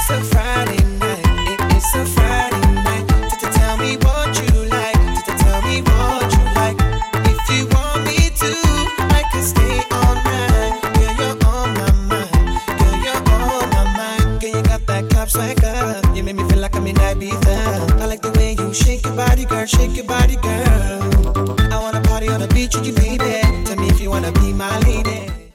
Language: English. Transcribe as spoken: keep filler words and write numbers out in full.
It's a Friday night. It, it's a Friday night. To tell me what you like. To tell me what you like. If you want me to, I can stay all night. Girl, you're on my mind. Girl, you're on my mind. Girl, you got that cop swagger. You make me feel like I'm in Ibiza. I like the way you shake your body, girl. Shake your body, girl. I wanna party on the beach with you, baby. Tell me if you wanna be my lady.